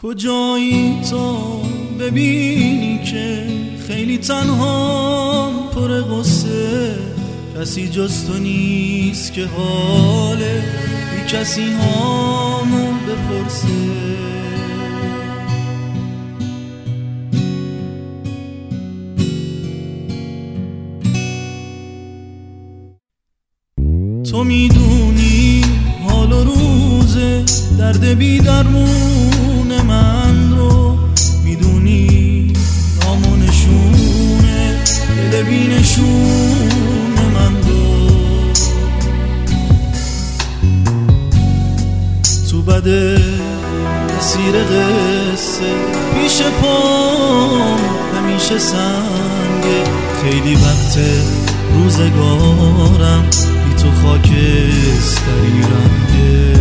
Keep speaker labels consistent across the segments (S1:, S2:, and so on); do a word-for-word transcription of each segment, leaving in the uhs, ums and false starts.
S1: کجایی تو ببینی که خیلی تنها پر غصه، کسی جز تو نیست که حال بی کسی هامو بپرسه. تو میدونی حال و روزه درد بی درمون من رو، میدونی نام و نشونه دل بی نشون من رو. تو بده اسیر قصه پیش پام همیشه سنگه، خیلی وقت روزگارم بی تو خاکستری رنگه.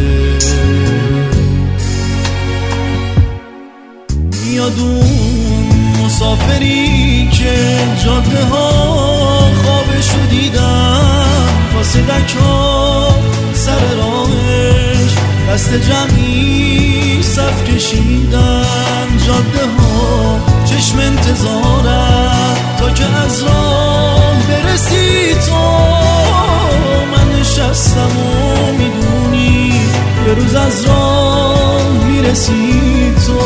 S1: میادون مسافری که جاده ها خوابشو دیدم، واسه دکا سر راهش دست جمعی صف کشیدن. جاده ها چشم انتظارم تا که از راه برسی تو. من نشستم و میدونی یه روز از راه میرسی تو.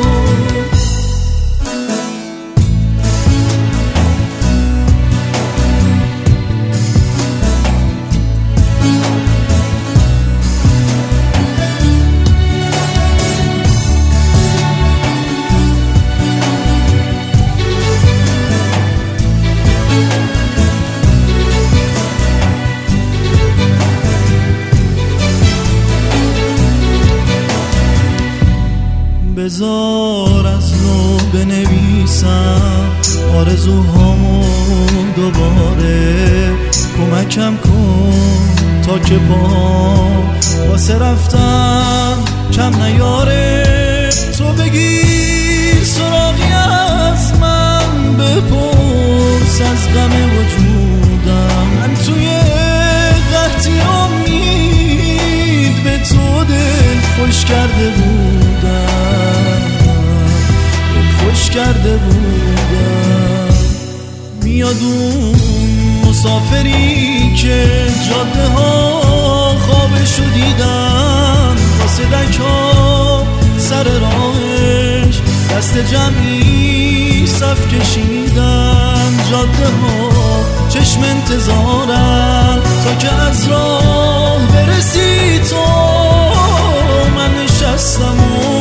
S1: بذار از نو بنویسم آرزوهامو دوباره، کمکم کن تا که پا واسه رفتم کم نیاره. تو بگیر سراغی از من، بپرس از غم وجودم. من توی قحطی امید به تو دل خوش کرده بودم، خوش کرده بودم. میادون مسافری که جاده ها خوابشو دیدن، واسه دکا سر راهش دست جمعی صف کشیدن. جاده ها چشم انتظارم تا که از راه برسی تو. من نشستم و